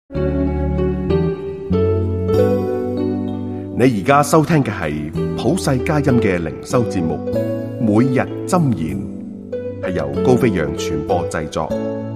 你而家收聽嘅係普世佳音嘅靈修節目，每日箴言，係由高飛揚傳播製作。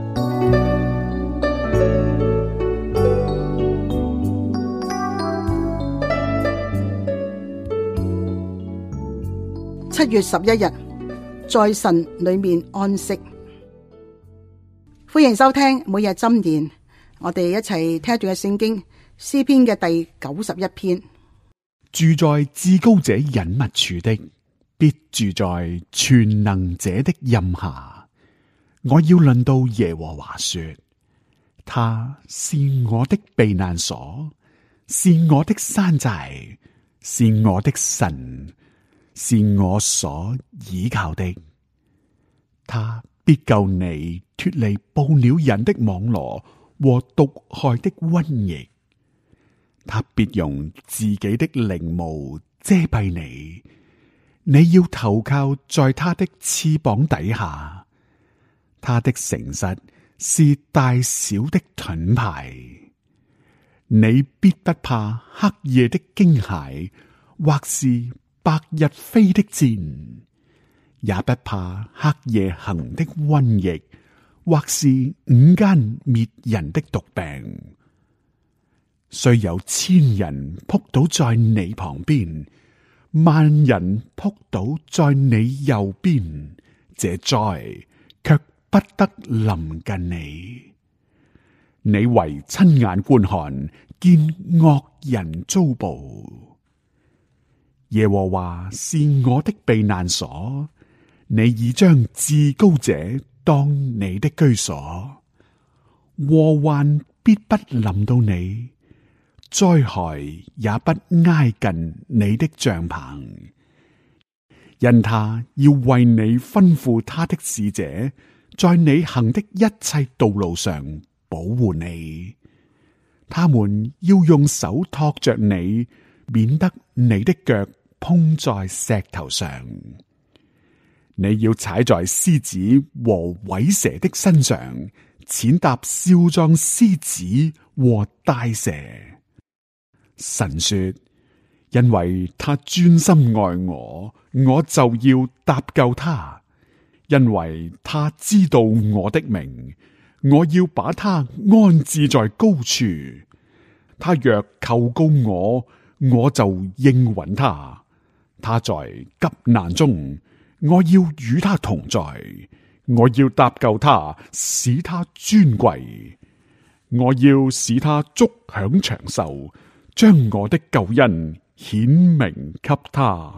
7月11日，在神裏面安息。歡迎收聽每日箴言，我哋一齊聽一段嘅聖經詩篇嘅第91篇。 住在至高者隱密處的，必住在全能者的蔭下。我要論到耶和華說，他是我的避難所，是我的山寨，是我的神，是我所倚靠的。他必救你脫離捕鳥人的網羅和毒害的瘟疫。他必用自己的翎毛遮蔽你，你要投靠在他的翅膀底下。他的誠實是大小的盾牌，你必不怕黑夜的驚駭，或是白日飛的箭，也不怕黑夜行的瘟疫，或是午間滅人的毒病。雖有千人撲倒在你旁邊，萬人撲倒在你右邊，這災卻不得臨近你。你為親眼觀看，見惡人遭報。耶和華是我的避難所，你已將至高者當你的居所，禍患必不臨到你，災害也不挨近你的帳篷，因他要為你吩咐他的使者，在你行的一切道路上保護你。他們要用手托着你，免得你的腳碰在石頭上。你要踩在獅子和虺蛇的身上，踐踏少壯獅子和大蛇。神說，因為他專心愛我，我就要搭救他，因為他知道我的名，我要把他安置在高處。他若求告我，我就應允他。他在急難中，我要與他同在，我要搭救他，使他尊貴，我要使他足享長壽，將我的救恩顯明給他。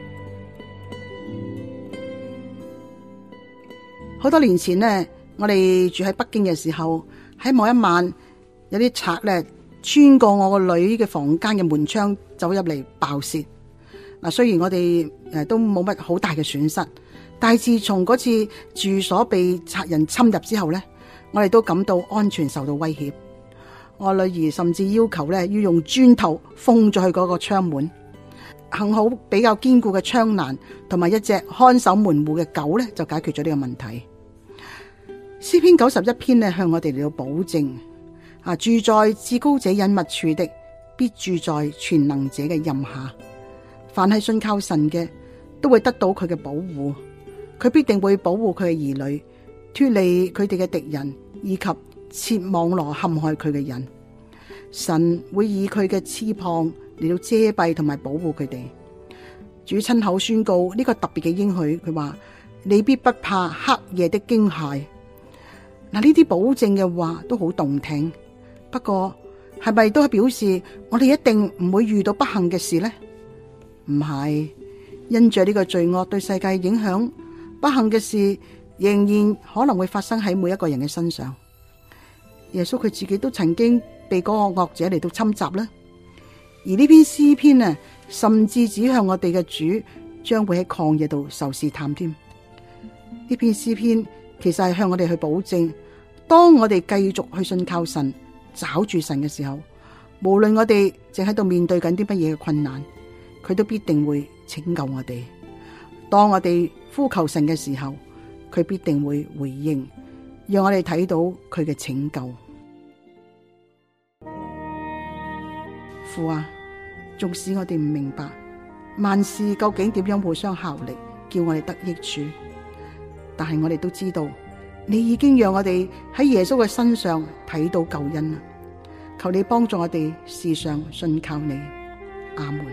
好多年前呢，我哋住喺北京嘅時候，喺某一晚有啲賊咧穿過我個女嘅房間嘅門窗走入嚟爆竊。嗱，雖然我哋都冇乜好大嘅損失，但係自從嗰次住所被賊人侵入之後咧，我哋都感到安全受到威脅。我女兒甚至要求咧要用磚頭封咗佢嗰個窗門，幸好比較堅固嘅窗欄同埋一隻看守門戶嘅狗咧就解決咗呢個問題。詩篇91篇咧向我哋嚟到保證，住在至高者隱密處的，必住在全能者嘅蔭下。凡係信靠神嘅，都會得到佢嘅保護，佢必定會保護佢嘅兒女，脫離佢哋嘅敵人，以及設網羅陷害佢嘅人。神會以佢嘅翅膀嚟到遮蔽同埋保護佢哋。主親口宣告呢個特別嘅應許，佢話你必不怕黑夜的驚駭。嗱，呢啲保證嘅話都好動聽，不過係咪都係表示我哋一定唔會遇到不幸嘅事呢？唔係，因着呢個罪惡對世界影響，不幸嘅事仍然可能會發生喺每一個人嘅身上。耶穌佢自己都曾經被嗰個惡者嚟到侵襲啦。而呢篇詩篇啊，甚至指向我哋嘅主將會喺曠野度受試探添。呢篇詩篇其實係向我哋去保證，當我哋繼續去信靠神、找住神嘅時候，無論我哋正喺度面對緊啲乜嘢嘅困難，佢都必定會拯救我哋。當我哋呼求神嘅時候，佢必定會回應，讓我哋睇到佢嘅拯救。 父啊，縱使我哋唔明白萬事究竟點樣互相效力，叫我哋得益處，但係我哋都知道，你已經讓我哋喺耶穌嘅身上睇到救恩啦。求你幫助我哋時常信靠你。阿門。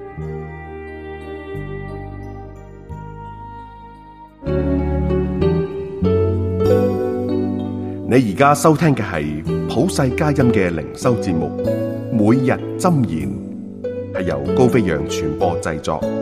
你而家收聽嘅係普世佳音嘅靈修節目《每日箴言》，係由高飛揚傳播製作。